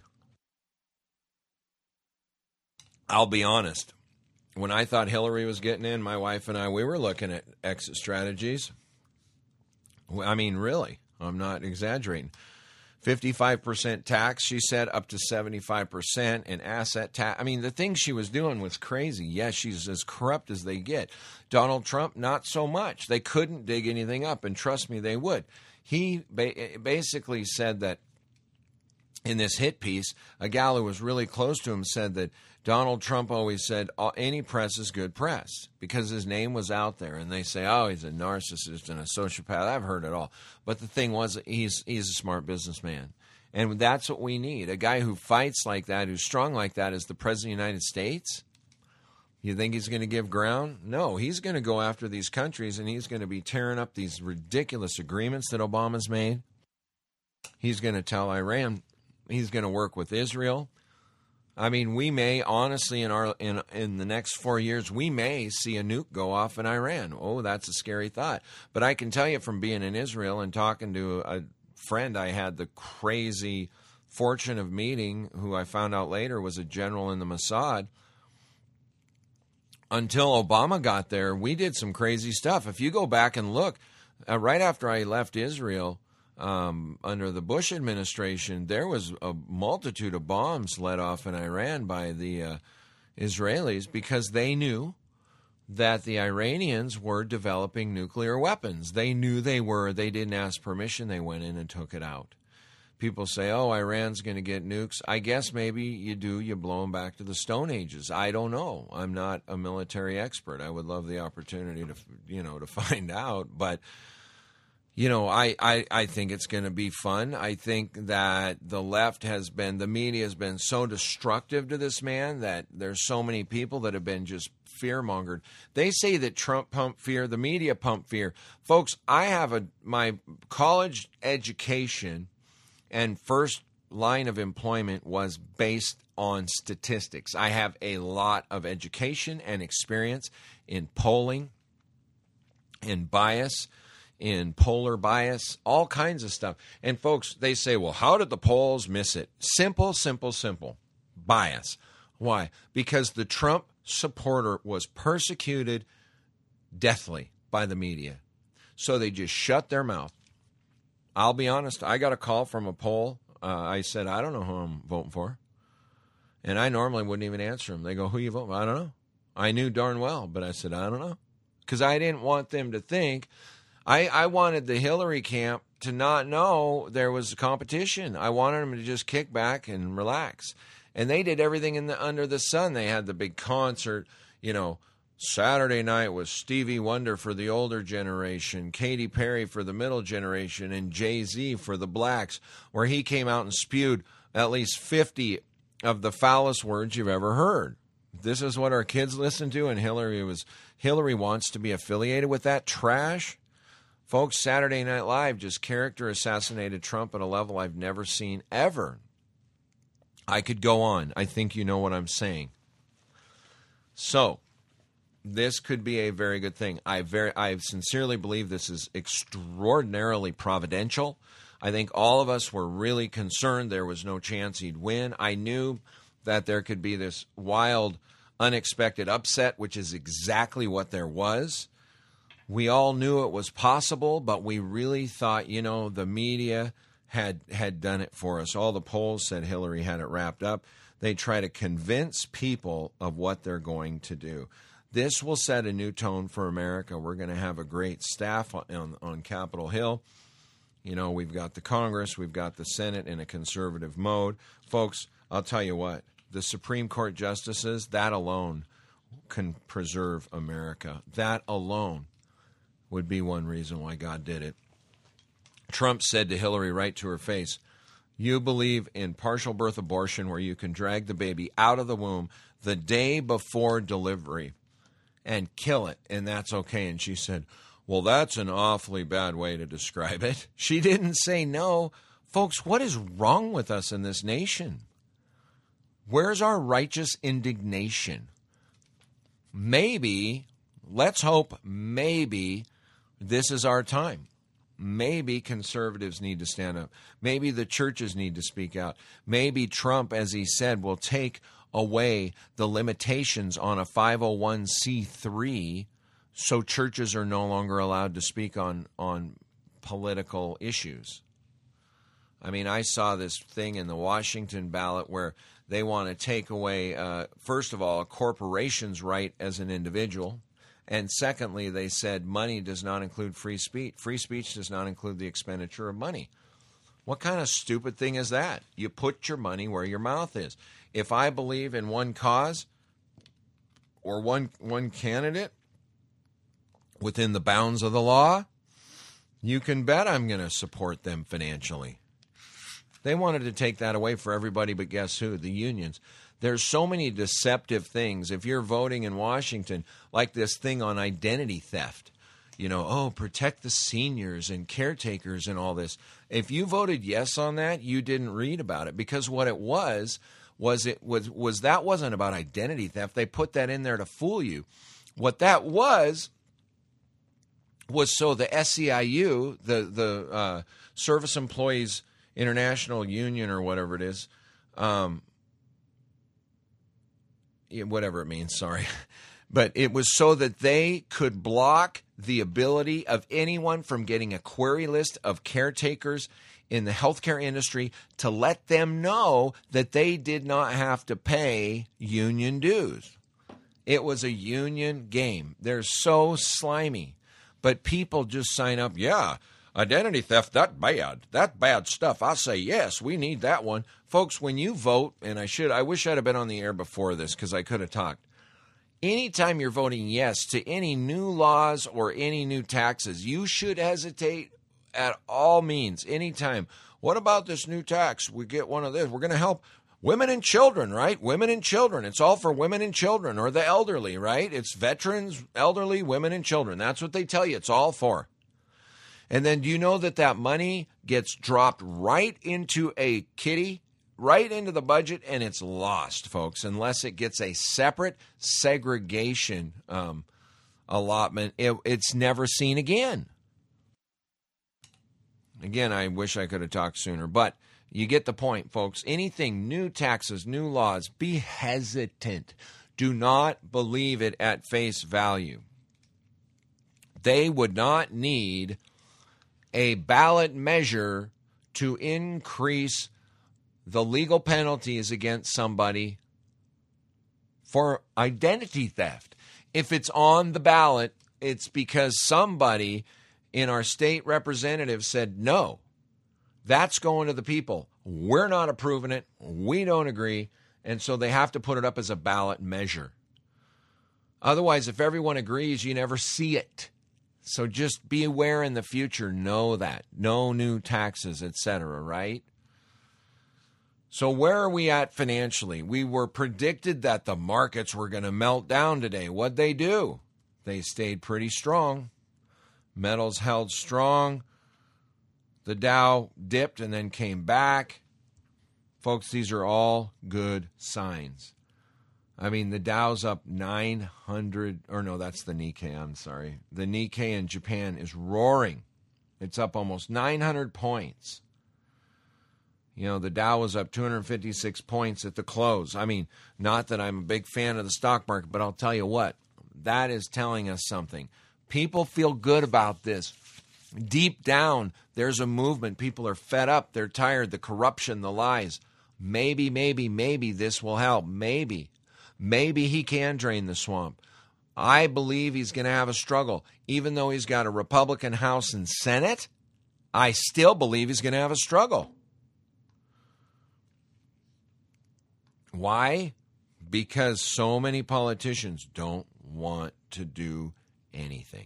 Speaker 1: I'll be honest. When I thought Hillary was getting in, my wife and I, we were looking at exit strategies. I mean, really, I'm not exaggerating. fifty-five percent tax, she said, up to seventy-five percent in asset tax. I mean, the thing she was doing was crazy. Yes, she's as corrupt as they get. Donald Trump, not so much. They couldn't dig anything up, and trust me, they would. He ba- basically said that in this hit piece, a gal who was really close to him said that Donald Trump always said, any press is good press, because his name was out there. And they say, oh, he's a narcissist and a sociopath. I've heard it all. But the thing was, he's he's a smart businessman. And that's what we need. A guy who fights like that, who's strong like that, is the President of the United States. You think he's going to give ground? No, he's going to go after these countries, and he's going to be tearing up these ridiculous agreements that Obama's made. He's going to tell Iran he's going to work with Israel. I mean, we may, honestly, in our in in the next four years, we may see a nuke go off in Iran. Oh, that's a scary thought. But I can tell you from being in Israel and talking to a friend I had the crazy fortune of meeting, who I found out later was a general in the Mossad, until Obama got there, we did some crazy stuff. If you go back and look, uh, right after I left Israel, Um, under the Bush administration, there was a multitude of bombs let off in Iran by the uh, Israelis, because they knew that the Iranians were developing nuclear weapons. They knew they were. They didn't ask permission. They went in and took it out. People say, oh, Iran's going to get nukes. I guess maybe you do. You blow them back to the Stone Ages. I don't know. I'm not a military expert. I would love the opportunity to, you know, to find out. But You know, I, I, I think it's going to be fun. I think that the left has been, the media has been so destructive to this man that there's so many people that have been just fear-mongered. They say that Trump pumped fear, the media pumped fear. Folks, I have a my college education and first line of employment was based on statistics. I have a lot of education and experience in polling, in bias, in polar bias, all kinds of stuff. And folks, they say, well, how did the polls miss it? Simple, simple, simple. Bias. Why? Because the Trump supporter was persecuted deathly by the media. So they just shut their mouth. I'll be honest, I got a call from a poll. Uh, I said, I don't know who I'm voting for. And I normally wouldn't even answer them. They go, who you voting for? I don't know. I knew darn well, but I said, I don't know. Because I didn't want them to think, I, I wanted the Hillary camp to not know there was competition. I wanted them to just kick back and relax. And they did everything in the under the sun. They had the big concert, you know, Saturday night was Stevie Wonder for the older generation, Katy Perry for the middle generation, and Jay-Z for the blacks, where he came out and spewed at least fifty of the foulest words you've ever heard. This is what our kids listen to, and Hillary was Hillary wants to be affiliated with that trash. Folks, Saturday Night Live just character assassinated Trump at a level I've never seen ever. I could go on. I think you know what I'm saying. So, this could be a very good thing. I very, I sincerely believe this is extraordinarily providential. I think all of us were really concerned there was no chance he'd win. I knew that there could be this wild, unexpected upset, which is exactly what there was. We all knew it was possible, but we really thought, you know, the media had had done it for us. All the polls said Hillary had it wrapped up. They try to convince people of what they're going to do. This will set a new tone for America. We're going to have a great staff on, on, on Capitol Hill. You know, we've got the Congress, we've got the Senate in a conservative mode. Folks, I'll tell you what, the Supreme Court justices, that alone can preserve America. That alone would be one reason why God did it. Trump said to Hillary right to her face, you believe in partial birth abortion where you can drag the baby out of the womb the day before delivery and kill it, and that's okay. And she said, well, that's an awfully bad way to describe it. She didn't say no. Folks, what is wrong with us in this nation? Where's our righteous indignation? Maybe, let's hope, maybe this is our time. Maybe conservatives need to stand up. Maybe the churches need to speak out. Maybe Trump, as he said, will take away the limitations on a five oh one c three so churches are no longer allowed to speak on, on political issues. I mean, I saw this thing in the Washington ballot where they want to take away, uh, first of all, a corporation's right as an individual. And secondly, they said money does not include free speech. Free speech does not include the expenditure of money. What kind of stupid thing is that? You put your money where your mouth is. If I believe in one cause or one one candidate within the bounds of the law, you can bet I'm going to support them financially. They wanted to take that away for everybody, but guess who? The unions. There's so many deceptive things. If you're voting in Washington, like this thing on identity theft, you know, oh, protect the seniors and caretakers and all this. If you voted yes on that, you didn't read about it, because what it was was it was was that wasn't about identity theft. They put that in there to fool you. What that was was so the S E I U, the the uh, Service Employees International Union or whatever it is, um, whatever it means, sorry. But it was so that they could block the ability of anyone from getting a query list of caretakers in the healthcare industry to let them know that they did not have to pay union dues. It was a union game. They're so slimy. But people just sign up, yeah, identity theft, that bad. That bad stuff. I say, yes, we need that one. Folks, when you vote, and I should, I wish I'd have been on the air before this because I could have talked. Anytime you're voting yes to any new laws or any new taxes, you should hesitate at all means, anytime. What about this new tax? We get one of this. We're going to help women and children, right? Women and children. It's all for women and children, or the elderly, right? It's veterans, elderly, women, and children. That's what they tell you. It's all for. And then do you know that that money gets dropped right into a kitty, right into the budget, and it's lost, folks, unless it gets a separate segregation um, allotment. It, it's never seen again. Again, I wish I could have talked sooner, but you get the point, folks. Anything, new taxes, new laws, be hesitant. Do not believe it at face value. They would not need a ballot measure to increase the legal penalties against somebody for identity theft. If it's on the ballot, it's because somebody in our state representative said, no, that's going to the people. We're not approving it. We don't agree. And so they have to put it up as a ballot measure. Otherwise, if everyone agrees, you never see it. So just be aware in the future. Know that. No new taxes, et cetera, right? So where are we at financially? We were predicted that the markets were going to melt down today. What'd they do? They stayed pretty strong. Metals held strong. The Dow dipped and then came back. Folks, these are all good signs. I mean, the Dow's up nine hundred, or no, that's the Nikkei, I'm sorry. The Nikkei in Japan is roaring. It's up almost nine hundred points. You know, the Dow was up two hundred fifty-six points at the close. I mean, not that I'm a big fan of the stock market, but I'll tell you what, that is telling us something. People feel good about this. Deep down, there's a movement. People are fed up. They're tired. The corruption, the lies. Maybe, maybe, maybe this will help. Maybe. Maybe he can drain the swamp. I believe he's going to have a struggle. Even though he's got a Republican House and Senate, I still believe he's going to have a struggle. Why? Because so many politicians don't want to do anything.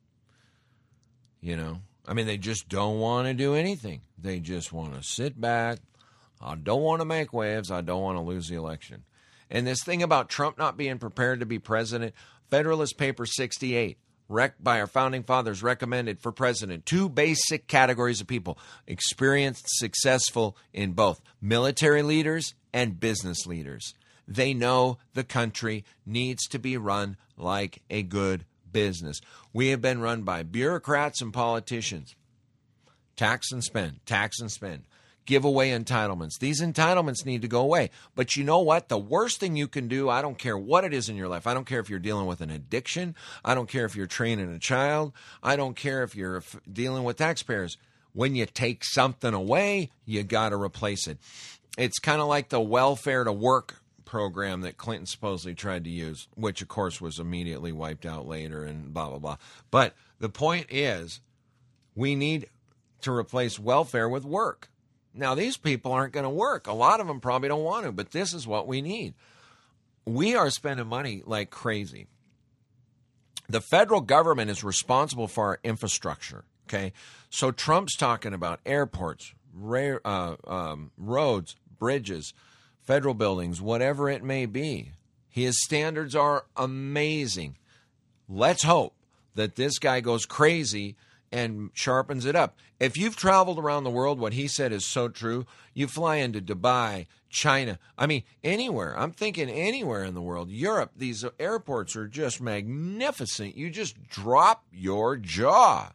Speaker 1: You know? I mean, they just don't want to do anything. They just want to sit back. I don't want to make waves. I don't want to lose the election. And this thing about Trump not being prepared to be president, Federalist Paper sixty-eight, rec- by our founding fathers, recommended for president two basic categories of people: experienced, successful in both military leaders and business leaders. They know the country needs to be run like a good business. We have been run by bureaucrats and politicians. Tax and spend, tax and spend. Give away entitlements. These entitlements need to go away. But you know what? The worst thing you can do, I don't care what it is in your life. I don't care if you're dealing with an addiction. I don't care if you're training a child. I don't care if you're dealing with taxpayers. When you take something away, you got to replace it. It's kind of like the welfare to work program that Clinton supposedly tried to use, which, of course, was immediately wiped out later and blah, blah, blah. But the point is, we need to replace welfare with work. Now, these people aren't going to work. A lot of them probably don't want to, but this is what we need. We are spending money like crazy. The federal government is responsible for our infrastructure, okay? So Trump's talking about airports, ra- uh, um, roads, bridges, federal buildings, whatever it may be. His standards are amazing. Let's hope that this guy goes crazy and sharpens it up. If you've traveled around the world, what he said is so true. You fly into Dubai, China, I mean, anywhere. I'm thinking anywhere in the world. Europe, these airports are just magnificent. You just drop your jaw.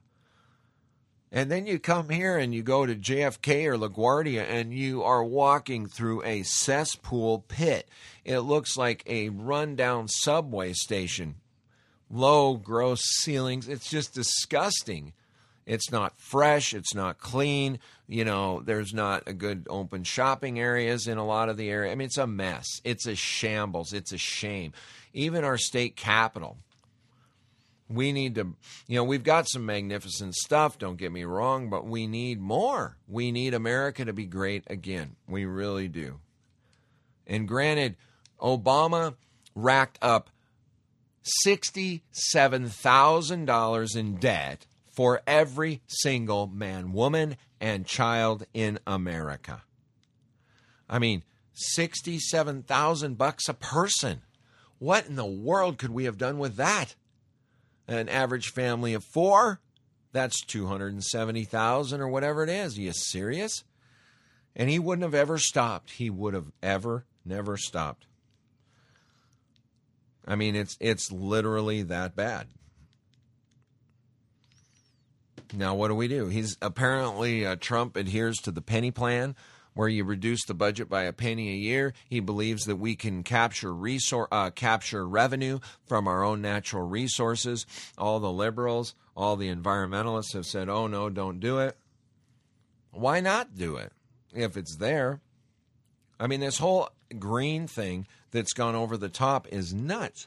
Speaker 1: And then you come here and you go to J F K or LaGuardia and you are walking through a cesspool pit. It looks like a rundown subway station. Low, gross ceilings. It's just disgusting. It's not fresh. It's not clean. You know, there's not a good open shopping areas in a lot of the area. I mean, it's a mess. It's a shambles. It's a shame. Even our state capital. We need to, you know, we've got some magnificent stuff, don't get me wrong, but we need more. We need America to be great again. We really do. And granted, Obama racked up sixty-seven thousand dollars in debt for every single man, woman, and child in America. I mean, sixty-seven thousand bucks a person. What in the world could we have done with that? An average family of four, that's two hundred seventy thousand or whatever it is. Are you serious? And he wouldn't have ever stopped. He would have ever, never stopped. I mean, it's it's literally that bad. Now, what do we do? He's apparently, uh, Trump adheres to the penny plan, where you reduce the budget by a penny a year. He believes that we can capture resor- uh, capture revenue from our own natural resources. All the liberals, all the environmentalists have said, oh, no, don't do it. Why not do it if it's there? I mean, this whole green thing that's gone over the top is nuts.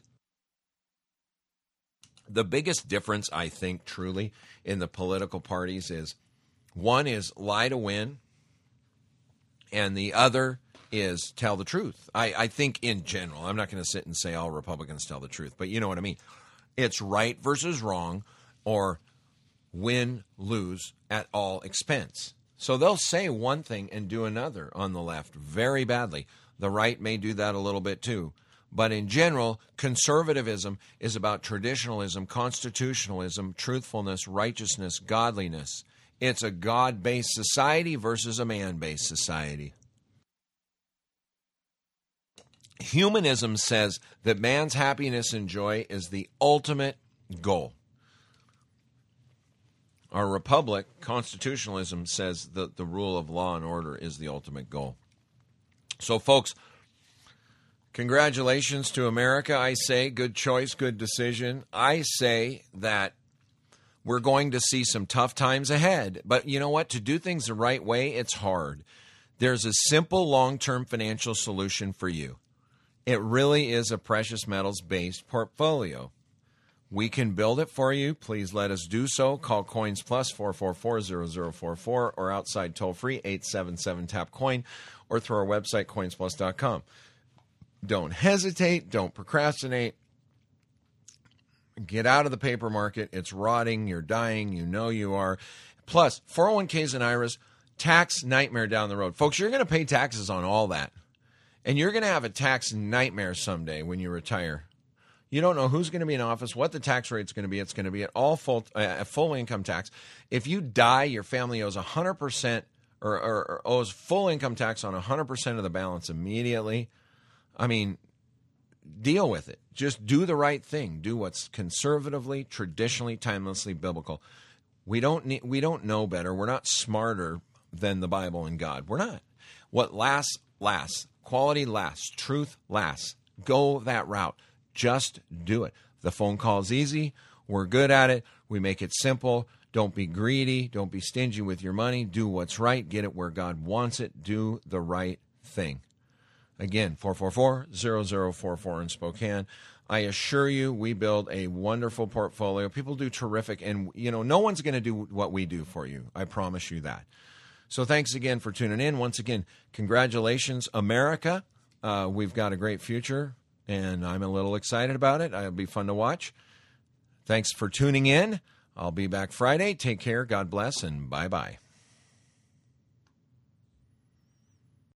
Speaker 1: The biggest difference, I think, truly, in the political parties is one is lie to win, and the other is tell the truth. I, I think in general, I'm not going to sit and say all Republicans tell the truth, but you know what I mean. It's right versus wrong, or win, lose at all expense. So they'll say one thing and do another on the left very badly. The right may do that a little bit too. But in general, conservatism is about traditionalism, constitutionalism, truthfulness, righteousness, godliness. It's a God-based society versus a man-based society. Humanism says that man's happiness and joy is the ultimate goal. Our republic, constitutionalism, says that the rule of law and order is the ultimate goal. So, folks, congratulations to America. I say good choice, good decision. I say that we're going to see some tough times ahead. But you know what? To do things the right way, it's hard. There's a simple long-term financial solution for you. It really is a precious metals-based portfolio. We can build it for you. Please let us do so. Call Coins Plus four four four, zero zero four four or outside toll-free eight seven seven, tap coin or through our website, coins plus dot com. Don't hesitate. Don't procrastinate. Get out of the paper market. It's rotting. You're dying. You know you are. Plus, four oh one k's and I R As, tax nightmare down the road. Folks, you're going to pay taxes on all that. And you're going to have a tax nightmare someday when you retire. You don't know who's going to be in office, what the tax rate's going to be. It's going to be at all full, uh, full income tax. If you die, your family owes one hundred percent or, or, or owes full income tax on one hundred percent of the balance immediately. I mean, deal with it. Just do the right thing. Do what's conservatively, traditionally, timelessly biblical. We don't need, we don't know better. We're not smarter than the Bible and God. We're not. What lasts, lasts. Quality lasts. Truth lasts. Go that route. Just do it. The phone call is easy. We're good at it. We make it simple. Don't be greedy. Don't be stingy with your money. Do what's right. Get it where God wants it. Do the right thing. Again, four four four, zero zero four four in Spokane. I assure you, we build a wonderful portfolio. People do terrific. And, you know, no one's going to do what we do for you. I promise you that. So thanks again for tuning in. Once again, congratulations, America. Uh, we've got a great future, and I'm a little excited about it. It'll be fun to watch. Thanks for tuning in. I'll be back Friday. Take care. God bless, and bye-bye.